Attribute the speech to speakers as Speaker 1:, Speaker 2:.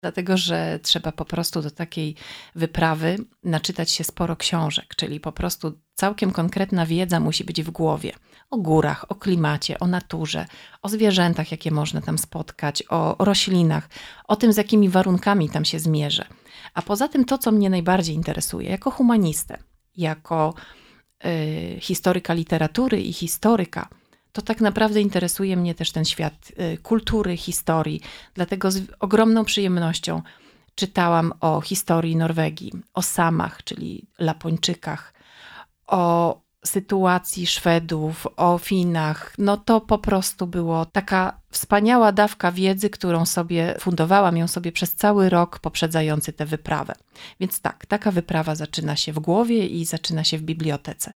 Speaker 1: Dlatego, że trzeba po prostu do takiej wyprawy naczytać się sporo książek, czyli po prostu całkiem konkretna wiedza musi być w głowie. O górach, o klimacie, o naturze, o zwierzętach, jakie można tam spotkać, o roślinach, o tym, z jakimi warunkami tam się zmierzę. A poza tym to, co mnie najbardziej interesuje, jako humanistę, jako historyka literatury i historyka, to tak naprawdę interesuje mnie też ten świat kultury, historii. Dlatego z ogromną przyjemnością czytałam o historii Norwegii, o Samach, czyli Lapończykach, o sytuacji Szwedów, o Finach. No to po prostu było taka wspaniała dawka wiedzy, którą sobie fundowałam ją sobie przez cały rok poprzedzający tę wyprawę. Więc tak, taka wyprawa zaczyna się w głowie i zaczyna się w bibliotece.